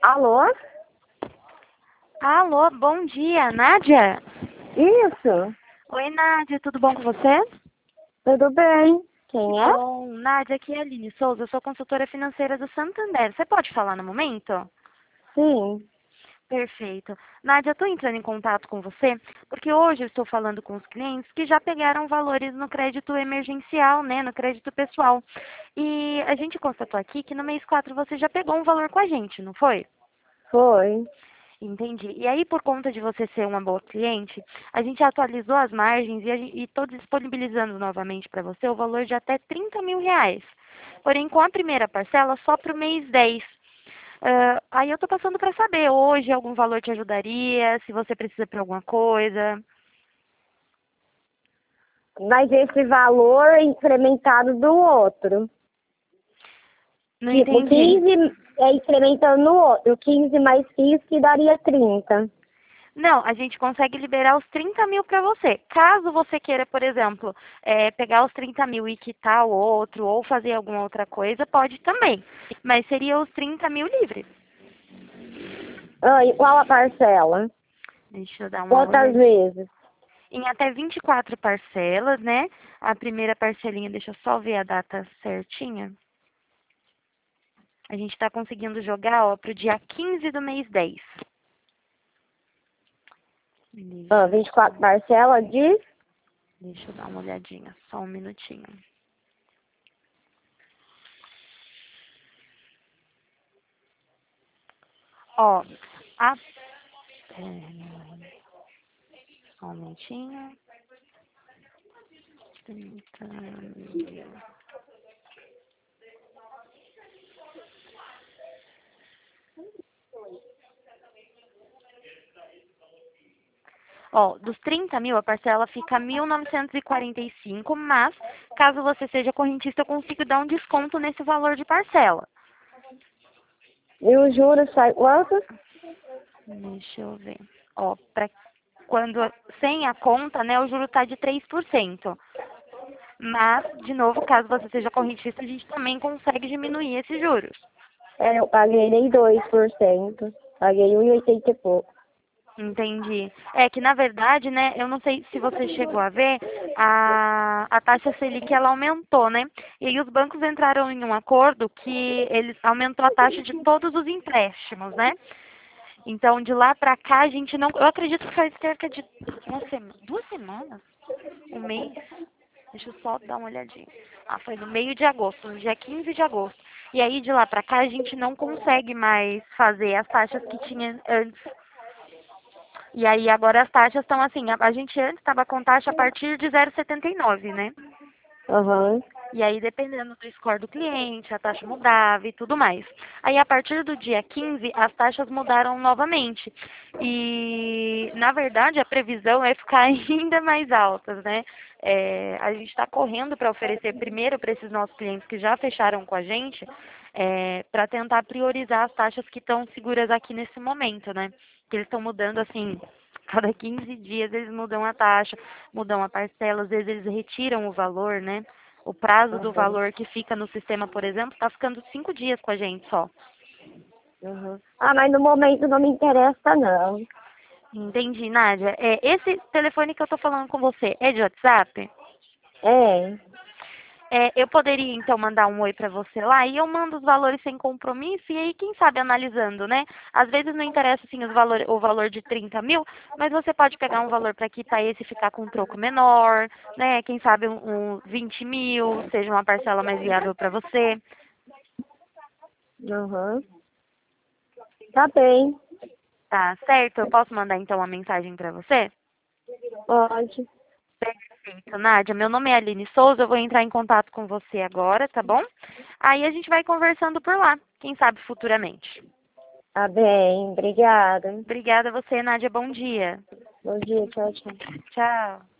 Alô? Alô, bom dia, Nádia? Isso, Oi, Nádia, tudo bom com você? tudo bem. Que Quem é? bom. Nádia, aqui é a Aline Souza, eu sou consultora financeira do Santander. Você pode falar no momento? Sim. Perfeito. Nádia, eu estou entrando em contato com você porque hoje eu estou falando com os clientes que já pegaram valores no crédito emergencial, né, no crédito pessoal. E a gente constatou aqui que no mês 4 você já pegou um valor com a gente, não foi? Foi. Entendi. E aí, por conta de você ser uma boa cliente, a gente atualizou as margens e estou disponibilizando novamente para você o valor de até R$ 30.000. Porém, com a primeira parcela, só para o mês 10. Aí eu estou passando para saber hoje algum valor te ajudaria, se você precisa para alguma coisa. Mas esse valor é incrementado do outro. Não Tipo, entendi. 15 é incrementando no outro. 15 mais 15 que daria 30. Não, a gente consegue liberar os 30.000 para você. Caso você queira, por exemplo, pegar os 30.000 e quitar o outro ou fazer alguma outra coisa, pode também. Mas seria os 30.000 livres. Ah, e qual a parcela? Deixa eu dar uma Quantas olhadinha. vezes? Em até 24 parcelas, né? A primeira parcelinha, deixa eu só ver a data certinha. A gente está conseguindo jogar, ó, pro dia 15 do mês 10. Ah, Deixa, 24 parcelas de... deixa eu dar uma olhadinha, só um minutinho. Ó, a... Só um minutinho. 30.000. Ó, dos 30.000, a parcela fica 1.945, mas caso você seja correntista, eu consigo dar um desconto nesse valor de parcela. E o juros sai quanto? Deixa eu ver. Ó, quando sem a conta, né, o juro tá de 3%. Mas, de novo, caso você seja correntista, a gente também consegue diminuir esses juros. É, eu paguei nem 2%. Paguei 1,80 e pouco. Entendi. É que, na verdade, né, eu não sei se você chegou a ver, a taxa Selic, ela aumentou, né? E aí os bancos entraram em um acordo que eles aumentou a taxa de todos os empréstimos, né? Então, de lá pra cá, a gente não... Eu acredito que faz cerca de 2 semanas, um mês. Deixa eu só dar uma olhadinha. Ah, foi no meio de agosto, no dia 15 de agosto. E aí, de lá pra cá, a gente não consegue mais fazer as taxas que tinha antes. E aí, agora as taxas estão assim, a gente antes estava com taxa a partir de 0,79, né? Aham. E aí, dependendo do score do cliente, a taxa mudava e tudo mais. Aí, a partir do dia 15, as taxas mudaram novamente. E, na verdade, a previsão é ficar ainda mais altas, né? A gente está correndo para oferecer primeiro para esses nossos clientes que já fecharam com a gente, para tentar priorizar as taxas que estão seguras aqui nesse momento, né? Que eles estão mudando assim, cada 15 dias eles mudam a taxa, mudam a parcela, às vezes eles retiram o valor, né? O prazo do Aham. valor que fica no sistema, por exemplo, está ficando 5 dias com a gente só. Aham. Ah, mas no momento não me interessa, não. Entendi, Nádia. Esse telefone que eu estou falando com você é de WhatsApp? É. Eu poderia, então, mandar um oi para você lá e eu mando os valores sem compromisso e aí, quem sabe, analisando, né? Às vezes não interessa, assim, o valor de 30.000, mas você pode pegar um valor para quitar esse e ficar com um troco menor, né? Quem sabe um 20.000, seja uma parcela mais viável para você. Aham. Tá bem. Tá certo? Eu posso mandar, então, uma mensagem para você? Pode. Perfeito, Nádia. Meu nome é Aline Souza, eu vou entrar em contato com você agora, tá bom? Aí a gente vai conversando por lá, quem sabe futuramente. Tá bem. Obrigada. Obrigada a você, Nádia. Bom dia. Bom dia. Tchau, tchau. Tchau.